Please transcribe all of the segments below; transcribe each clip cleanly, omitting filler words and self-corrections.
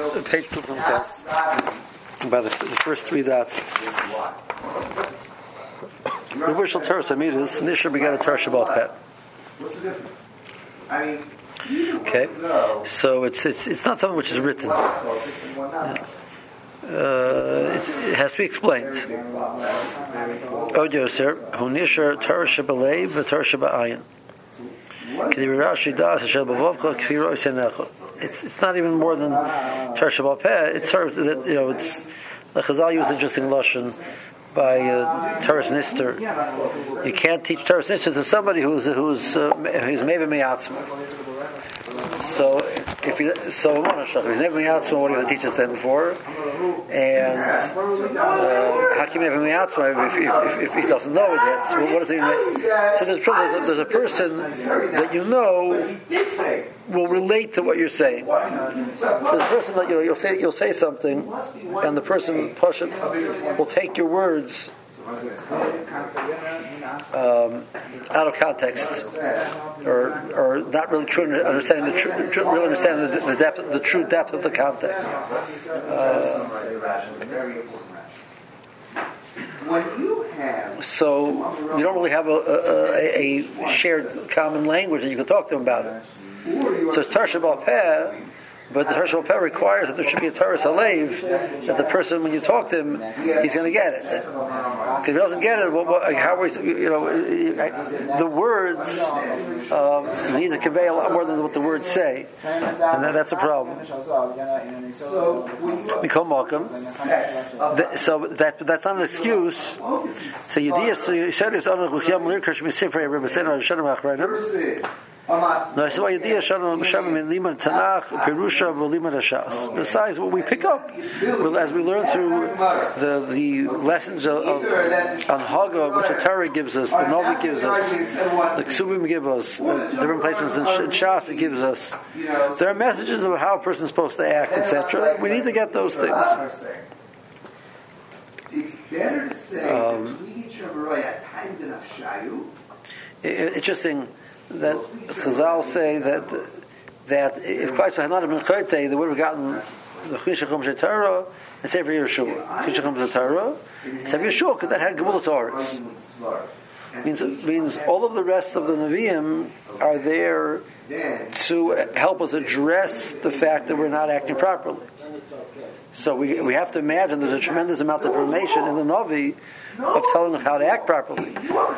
page 2 from class, about the first 3 dots. Reversal Torah Samidus, Nisha began a Torah Shabbat Pet. What's the difference? I mean, okay, so it's not something which is written. It has to be explained. Od Yoser, Hu Nisha Torah Shabbalei v'Torah Shabba'ayin. It's not even more than Torah Shabbat Peh. It's sort of, it's the Chazal use interesting lashon by Torah Nister. You can't teach Torah Nister to somebody who's maybe me'atzma. So if he's never me'atzma, what are you going to teach us then for? And how can you have a me'atzma if he doesn't know it yet? So what does it mean? So there's a person that you know will relate to what you're saying. So the person that you'll say something, and the person will take your words out of context, or not really true understanding the true depth of the context. So you don't really have a shared common language that you can talk to them about it. So it's Torah Shabbat Peh, but the Torah Shabbat Peh requires that there should be a Torah Salev, that the person, when you talk to him, he's going to get it. Because if he doesn't get it, how is the words need to convey a lot more than what the words say, and that's a problem. So that's not an excuse. So Yediyah, so you said it's no, so Besides what we pick up as we learn through the lessons on Haga, which the Torah gives us, the Novi gives us, the Ksubim give us, different places in Shas it gives us. There are messages of how a person is supposed to act, etc. We need to get those things. It's better to say interesting that Chazal say that if Klal Yisrael had not been Chayte, they would have gotten the Chishachom Shetarah and Sefer Yeshua. Chishachom Shetarah, Sefer Yeshua, because that had Gemulas Haaretz. Means all of the rest of the Nevi'im are there to help us address the fact that we're not acting properly. So we have to imagine there's a tremendous amount of information in the Navi of telling us how to act properly.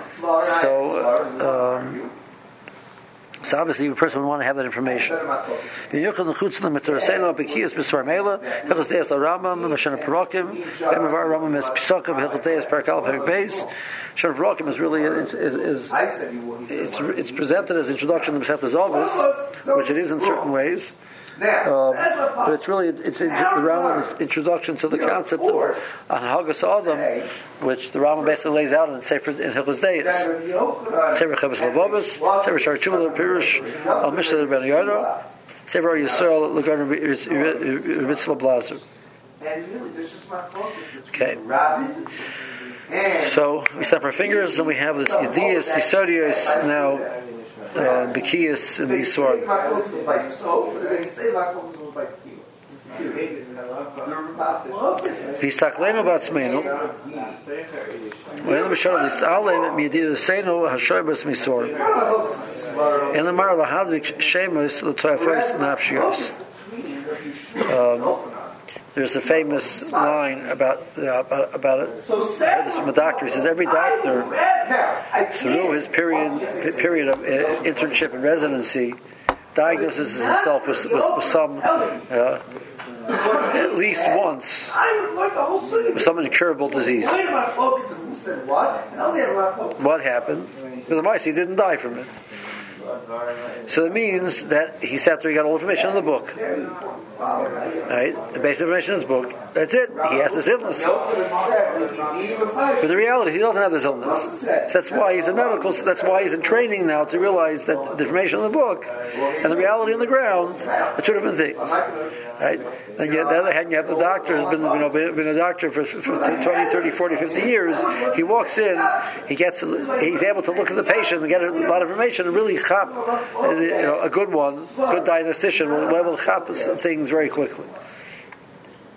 So obviously, a person would want to have that information. Is really it's presented as introduction to Masechet Zovos, which it is in certain ways. But it's really the Rambam's introduction to the concept of Hagas Adam, which the Rambam basically lays out in Sefer in Hilchos Deis. Sefer Chavos Levavos, Sefer Shar Tshuva Pirush Al Mishnah Ben Yoda, Sefer Yisrael L'Garden Ritzla Blazer. Okay. So we snap our fingers and we have this Yediyas, Yisodios now. Bekiyas in the Yisrael. Hisaklenu b'atzmeinu. When the Mishal Yisrael Yediyasenu Hashoybas Misor. And the Mar Lahadvik Shemus L'Toyafos Napshios. There's a famous line about it. I heard this from a doctor. He says every doctor, through his period of internship and residency, diagnoses himself with some, at least once, with some incurable disease. What happened? With the mice, he didn't die from it. So that means that he sat there, he got all information in the book. Right? The basic information in his book. That's it. He has this illness. But the reality, he doesn't have this illness. So that's why he's in medical. That's why he's in training now to realize that the information in the book and the reality on the ground are two different things. Right? And yet, on the other hand, you have the doctor who's been a doctor for 20, 30, 40, 50 years. He walks in, he's able to look at the patient and get a lot of information and really chop, a good diagnostician will chop things very quickly.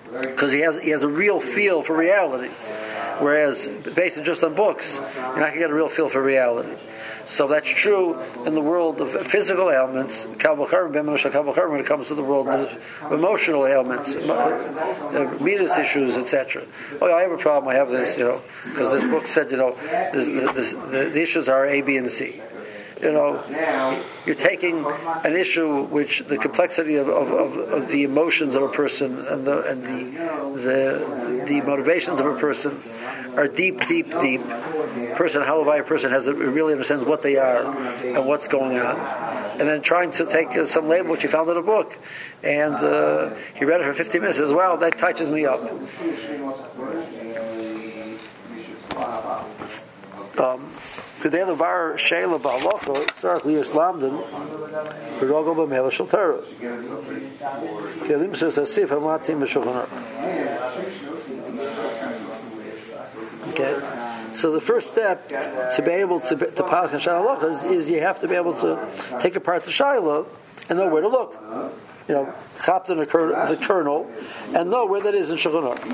because he has a real feel for reality. Whereas, based just on books, you're not going to get a real feel for reality. So that's true in the world of physical ailments, when it comes to the world of emotional ailments, midas issues, etc. Oh, I have a problem, I have this, because this book said, the issues are A, B, and C. You're taking an issue which the complexity of the emotions of a person and the motivations of a person are deep. A person really understands what they are and what's going on, and then trying to take some label which he found in a book, and he read it for 50 minutes. Says, "Wow, that touches me up." Today the var sheila ba'alocha starts liyas lamdan v'rogo b'mela shel Torah. Kelim says asif hamatim b'shulchan aruch. Okay, so the first step to be able to pass on shayla is you have to be able to take apart the shayla and know where to look. Chapter the kernel, and know where that is in Shulchan Aruch.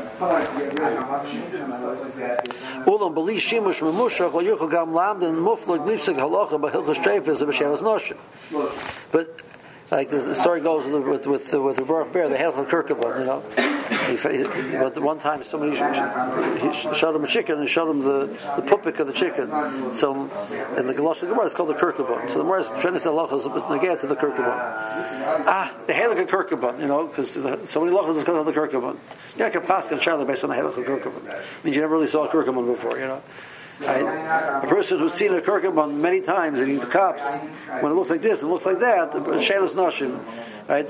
Ulam b'li shimush memushach lo yuchal gam lamdan muflag lipsik halacha b'hilchos treifas b'shelas noshim. But like the story goes with the Baruch Ber, the Helchel Kirkabon, But one time somebody showed him a chicken and showed him the pupik of the chicken. So in the Galosh Gemara it's called the Kirkabon. So the Gemara is trying to say halachas with negay to the Kirkabon. The Helchel Kirkabon, because so many halachas is called the Kirkabon. You can pass on Charlie based on the Helchel Kirkabon. Means you never really saw a Kirkabon before, Right? A person who's seen a kirkabon many times and he's cops, when it looks like this, it looks like that, Sheilas Nashim, right?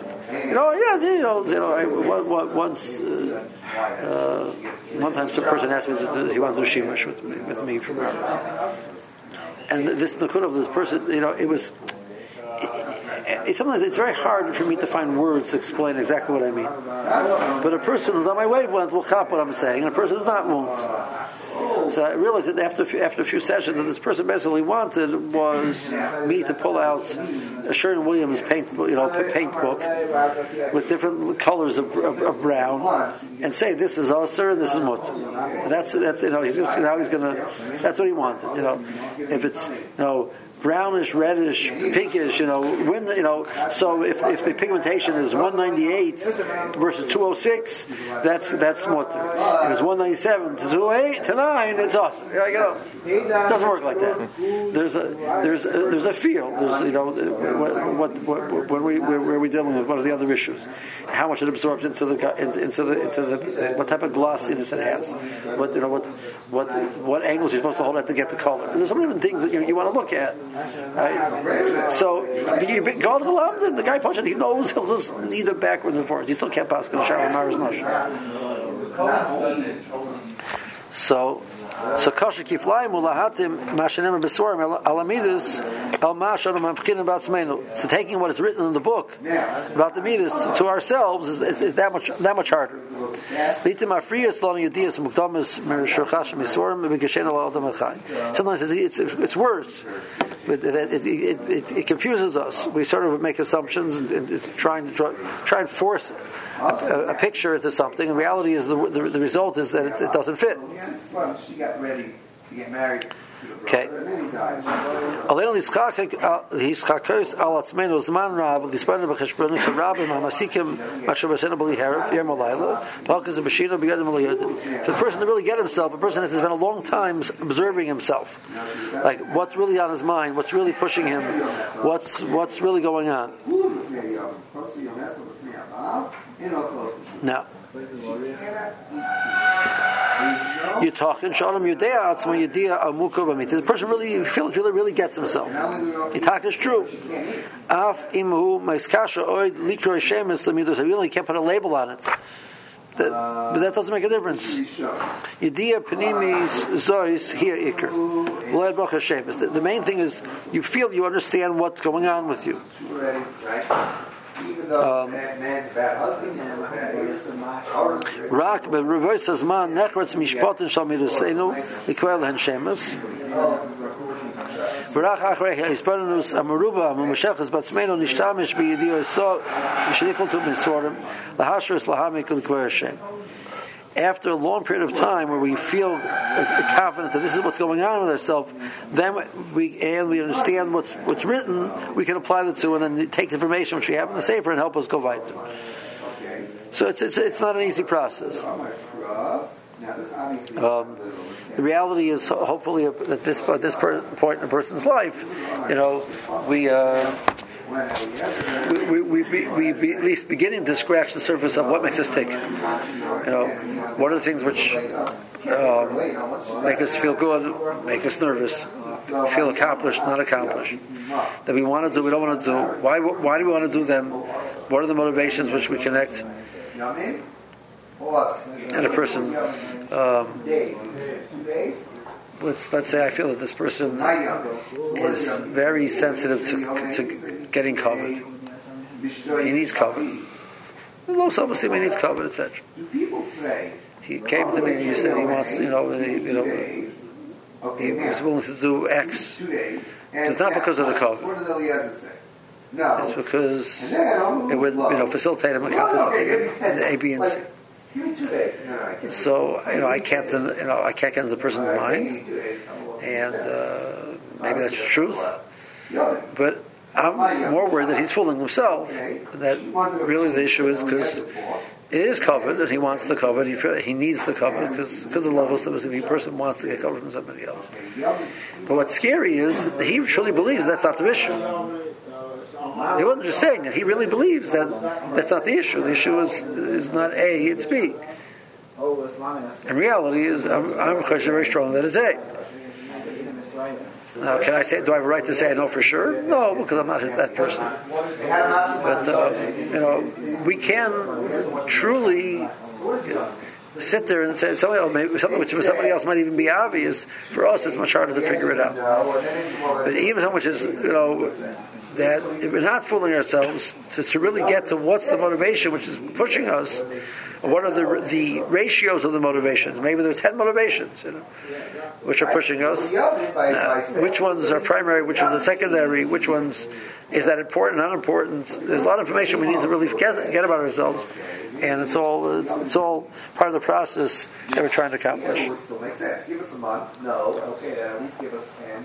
One time some person asked me that he wants to do shimush with me from Arabs. And this nakud of this person, sometimes it's very hard for me to find words to explain exactly what I mean. But a person who's on my wavelength will cop what I'm saying, and a person who's not won't. So I realized that after a few sessions that this person basically wanted was me to pull out a Sherwin-Williams paint book with different colors of brown and say this is Osir and this is Mutter. That's he's gonna. That's what he wanted. If it's brownish, reddish, pinkish, so if the pigmentation is 198 versus 206, that's mutter. If it's 197 to 208 to 9, it's awesome. It doesn't work like that. There's a feel. Where we're dealing with what are the other issues? How much it absorbs into the what type of glossiness it has. What angles you're supposed to hold at to get the color. There's so many different things that you want to look at. Right? So you go to the lamdan, the guy punches, he knows he'll just either backwards and forwards. He still can't pass because Sharon Mara's Nosh. So kasha kiflayim ulahatim mashanem besorim alamidus el mashan mamchinim batzmeinu. So taking what is written in the book about the midas to ourselves is that much harder. Litim afriyas lo yediyas mukdamis merushachash misorim begeshen al adam achai. Sometimes it's worse. But it confuses us. We sort of make assumptions and try and force a picture into something. The reality is the result is that it doesn't fit. 6 months she got ready to get married. Okay. For the person to really get himself, a person has to spend a long time observing himself, like what's really on his mind, what's really pushing him, what's really going on. Now, you're talking Shalom Yudea Atzma Yudea Amuka B'mit. The person really gets himself. Yitak is true. Af Imhu Maiskasha Oid Likro Shemis Lamidus. I really can't put a label on it. But that doesn't make a difference. Yudea Panimis Zois Here Iker. Lord Baruch Hashem. The main thing is you feel you understand what's going on with you. Even though that man's a bad husband, Rak, but reverse as man nechretz mishpatin shal miruseinu likwel hen shemes. ורק אחרי הסברנוס המרובה הממשכת בעצמנו נשתמש בידיעו הסוד ושניקלתו מסורים להשרס להעמיק ולקרוא השם. After a long period of time where we feel confident that this is what's going on with ourselves, then we understand what's written, we can apply the two and then take the information which we have in the Sefer and help us go weiter. So it's not an easy process. The reality is, hopefully, at this point in a person's life, we at least beginning to scratch the surface of what makes us tick. What are the things which make us feel good, make us nervous, feel accomplished, not accomplished, that we want to do, we don't want to do. Why do we want to do them? What are the motivations which we connect? And a person, let's say I feel that this person is very sensitive to getting covered. He needs covered. Low self-esteem, he needs covered, etc. He came to me and he said he wants, he was willing to do X. It's not because of the cover. It's because it would, facilitate him accomplishing A, B, and C. So I can't get into the person's mind, and maybe that's the truth. But I'm more worried that he's fooling himself. That really the issue is because it is covered, that he wants the cover. He needs the cover because of the levels that the person wants to get covered from somebody else. But what's scary is that he truly believes that's not the issue. He wasn't just saying it. He really believes that that's not the issue. The issue is not A, it's B. In reality, I'm very strong that it's A. Now, can I say? Do I have a right to say I know for sure? No, because I'm not that person. But we can truly sit there and say maybe something which for somebody else might even be obvious. For us, it's much harder to figure it out. But even something which is that if we're not fooling ourselves to really get to what's the motivation which is pushing us, what are the ratios of the motivations? Maybe there are 10 motivations, which are pushing us. Which ones are primary? Which ones are secondary? Which ones is that important? Not important? There's a lot of information we need to really get about ourselves, and it's all part of the process that we're trying to accomplish. Give us a month. No. Okay, then at least give us 10.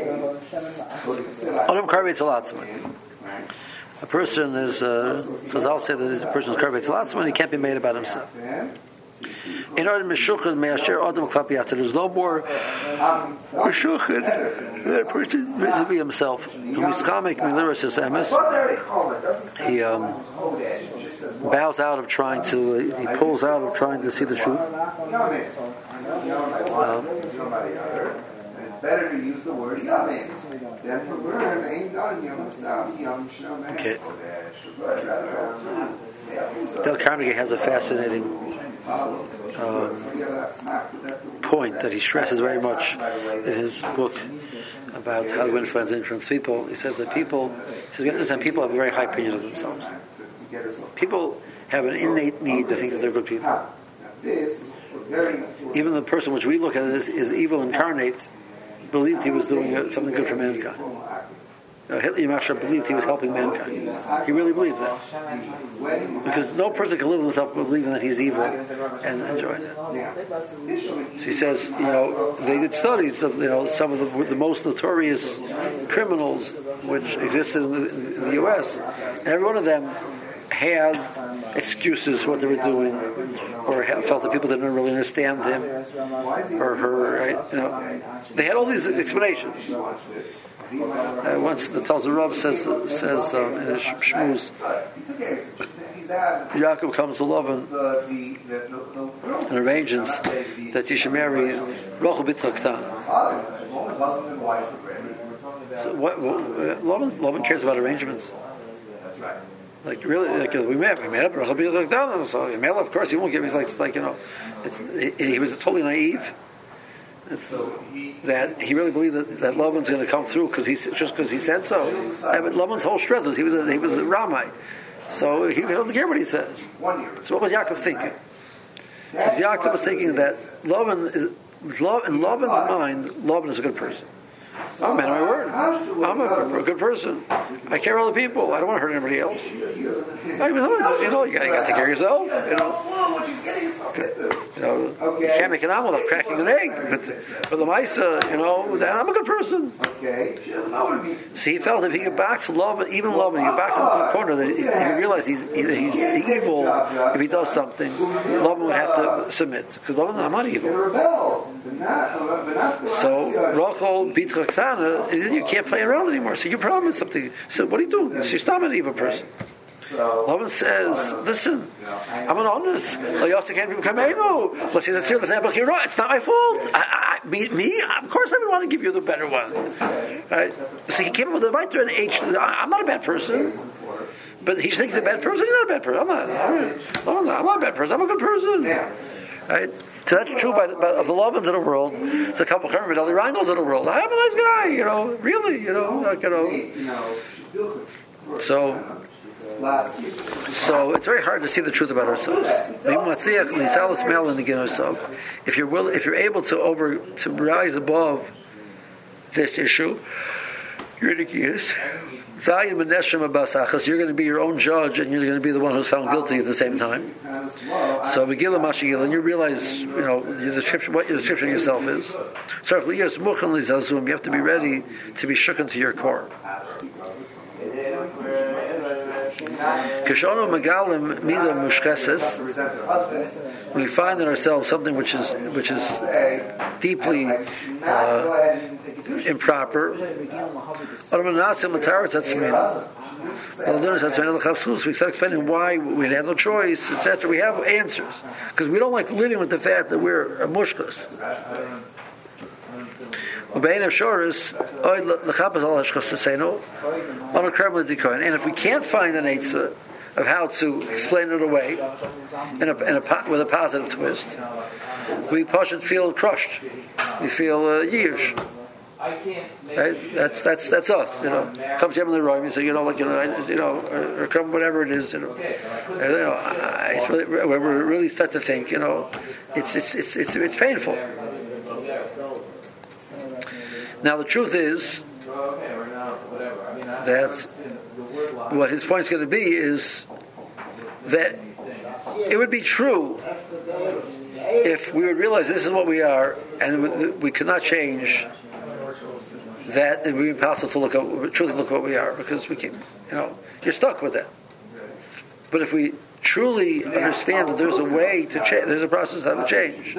A person is, because I'll say that a person is karvei tzalatzman, he can't be made about himself. In order there's no more meshuchad that a person vis-a-vis himself. He bows out of trying to, he pulls out of trying to see the truth. Better to use the word yamin than to learn ain't got yam. Okay. Dale Carnegie has a fascinating point that he stresses very much in his book about how to influence and influence people. He says that we have to understand people have a very high opinion of themselves. People have an innate need to think that they're good people. Even the person which we look at as evil incarnate believed he was doing something good for mankind. Hitler Yamashar believed he was helping mankind. He really believed that. Because no person can live with himself believing that he's evil and enjoying it. So he says, they did studies of some of the most notorious criminals which existed in the U.S. And every one of them had excuses for what they were doing, or felt that people didn't really understand him or her. Right? They had all these explanations. Once the Talmud Rav says in his Shmuz, Yaakov comes to Lavan and arranges that he should marry Rachel B'Tchaktan. So Lavan cares about arrangements. Like really, we made up Rachel B'Tchaktan. So of course he won't give me. He was totally naive. That he really believed that Laban's going to come through because he said so. But Laban's whole strength was he was a Ramite, so he doesn't care what he says. So what was Yaakov thinking? Because Yaakov was thinking that in Laban's mind, Laban is a good person. I'm a man of my word. I'm a good person. I care about other people. I don't want to hurt anybody else. I mean, you got to take care of yourself. You can't make an omelet without cracking an egg. But for the Maisa, I'm a good person. See, he felt if he could box love, even love, and he could box him into a corner, that he realized he's evil if he does something. Love would have to submit because love, I'm not evil. So Rachel beat Roxana, you can't play around anymore. So your problem is something. So what are you doing? So you're not an evil person. Laban says, listen, I'm an honest. It's not my fault. Me, of course I would want to give you the better one. Right? So he came up with the right to an H. I'm not a bad person. But he thinks he's a bad person. He's not a bad person. I'm not a bad person. I'm a good person. Right? So that's true of the Lovins of the world. It's a couple of Eli Reinholds of the world. I'm a nice guy, really, So it's very hard to see the truth about ourselves. If you're able to rise above this issue, you're going to be your own judge, and you're going to be the one who's found guilty at the same time. So Megillah Mashigil, and you realize, what your description of yourself is. So you have to be ready to be shook into your core. We find in ourselves something which is deeply improper. We start explaining why we had no choice, etc. We have answers because we don't like living with the fact that we're a mushkas. And if we can't find an answer of how to explain it away with a positive twist, we feel crushed. We feel yish. Right? That's us. Comes to him in the room, you say, or come whatever it is. When we really start to think, it's painful. Now the truth is that what his point is going to be is that it would be true if we would realize this is what we are and we could not change. That it would be impossible to truly look at what we are because we can, you're stuck with that. But if we truly understand that there's a way to change, there's a process how to change.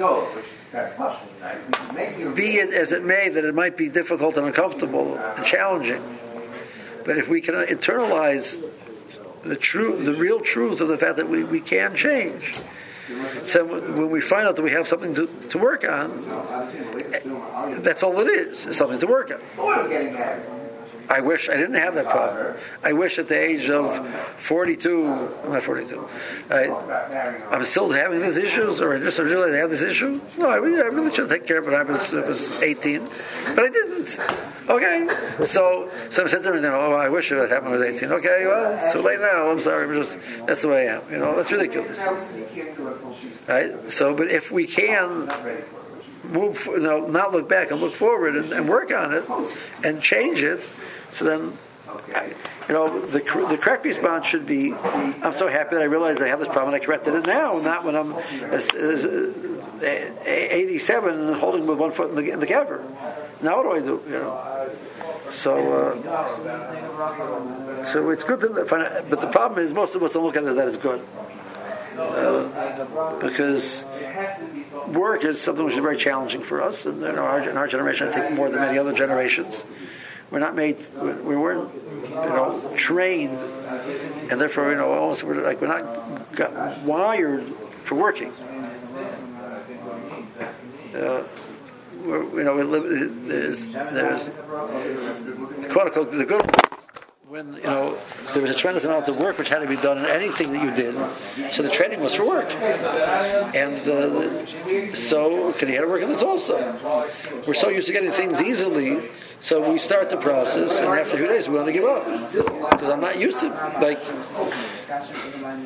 Be it as it may that it might be difficult and uncomfortable and challenging, but if we can internalize the real truth of the fact that we can change, so when we find out that we have something to work on, that's all it is something to work on. I wish I didn't have that problem. I wish at the age of 42, I'm not 42, I'm still having these issues, or I just realized I have this issue. No, I really should take care of it when I was 18, but I didn't. Okay, so I'm sitting there, I wish it happened when I was 18. Okay, well, it's too late now. I'm sorry, that's the way I am. That's ridiculous. Right? So, but if we can move, not look back and look forward and work on it and change it, so then, the correct response should be, I'm so happy that I realized I have this problem and I corrected it now, not when I'm 87 and holding with one foot in the cover. Now what do I do? So it's good to find out, but the problem is most of us don't look at it that it's good. Because work is something which is very challenging for us, and in our generation, I think more than many other generations, we weren't trained, and therefore we're not wired for working. There's quote unquote the good. When there was a tremendous amount of work which had to be done in anything that you did, so the training was for work, and so you had to work on this also. We're so used to getting things easily, so we start the process, and after a few days we want to give up because I'm not used to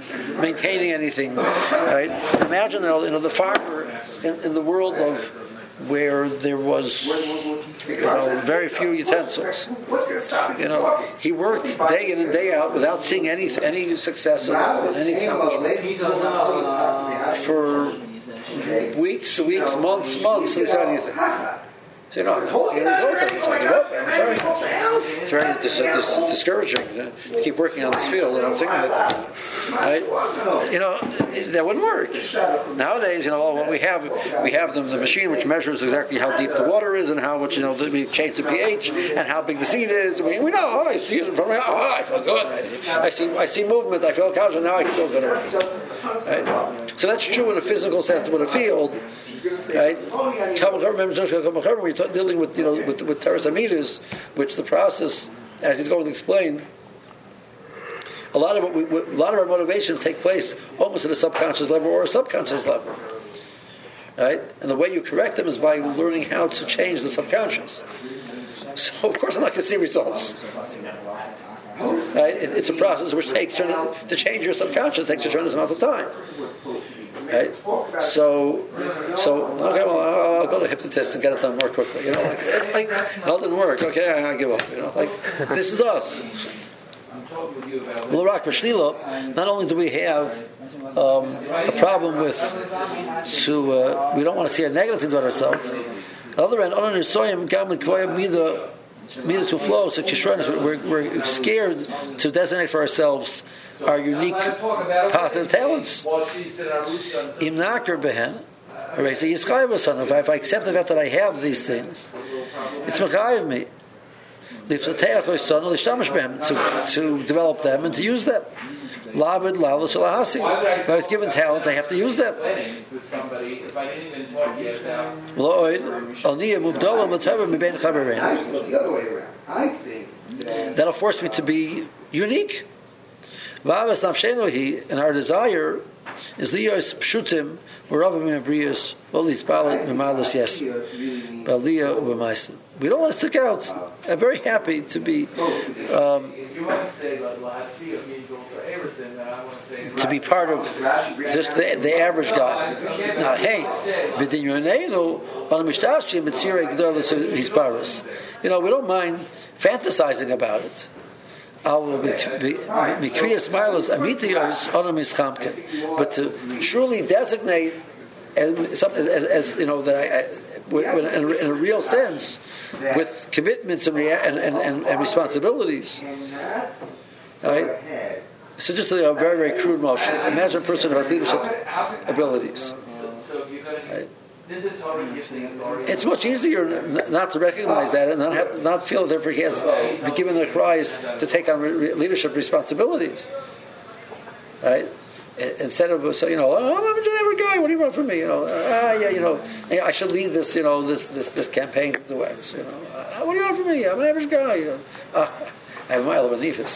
maintaining anything. Right? Imagine the farmer in the world of where there was very few utensils. He worked day in and day out without seeing any success at all and any accomplishment for weeks, months, and he saw anything. So, I'm sorry. It's very discouraging to keep working on this field and not singing it. Right? That wouldn't work. Nowadays, what we have the machine which measures exactly how deep the water is and how much, we change the pH and how big the seed is. We know, I see it in front of me, I feel good. I see movement, I feel couch, and now I can feel good already. Right? So that's true in a physical sense, with a field. Right? We're dealing with Teres Amidas, which the process, as he's going to explain, a lot of our motivations take place almost at a subconscious level or a subconscious level. Right? And the way you correct them is by learning how to change the subconscious. So of course I'm not going to see results. Right? It's a process which takes to change your subconscious takes a tremendous amount of time. Right? So okay, well, I'll go to a hypnotist and get it done more quickly. No, it didn't work. Okay, I give up. This is us. Not only do we have a problem with we don't want to see our negative things about ourselves. On the other hand, to flow, so we're scared to designate for ourselves our unique positive talents. If I accept the fact that I have these things, it's mechayev me to develop them and to use them. If I was given talents, I have to use them. That'll force me to be unique. And our desire is liyos pshutim u'ravim mebrius v'lis balat memalas yes b'aliyah u'b'maisim. We don't want to stick out. I'm very happy to be part of just the average guy. Now, hey, we don't mind fantasizing about it. But to truly designate as that in a real sense, with commitments and responsibilities, right? So just a very, very crude motion. Imagine a person who has leadership abilities. Right? It's much easier not to recognize that and not feel that he has been given the Christ to take on leadership responsibilities, right? Instead of I'm a generic guy. What do you want from me? I should lead this this campaign to X. What do you want from me? I'm an average guy. I have a mile of anifis.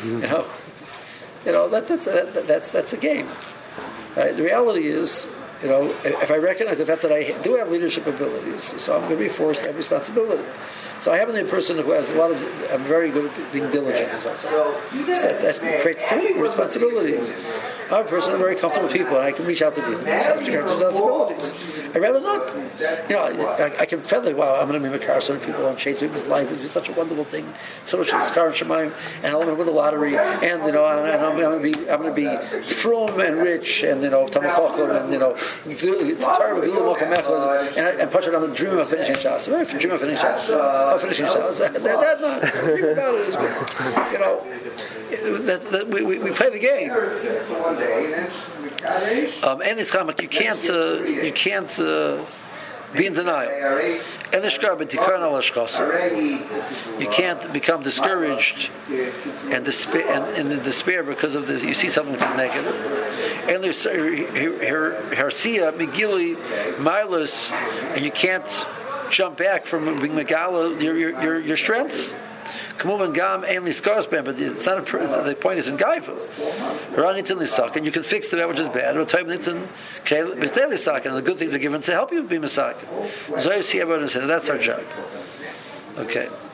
That's a game. Right? The reality is, if I recognize the fact that I do have leadership abilities, so I'm going to be forced to have responsibility. So I happen to be a person who has I'm very good at being diligent. That creates responsibilities. I'm a person who's very comfortable with people, and I can reach out to people. Responsibilities. I'd rather not. I can feel like, wow, I'm going to be Makar, so people want to change people's life. It's such a wonderful thing. So much Schar and Shemaim, and I'm going to win the lottery, and I'm going to be frum and rich, and Tamachochem, and and punch it on the dream of finishing Shas. Right? Dream of finishing Shas. Finishing Shas. That's not. Dream about it is good. We play the game. And it's you can't be in denial. You can't become discouraged and in despair because of you see something which is negative. And there's Hersia, Megilli, Milos, and you can't jump back from being Megala your strengths. But it's not the point is in Gaiva. And you can fix the bad which is bad. And the good things are given to help you be Misakin. So you see everyone and say, that's our job. Okay.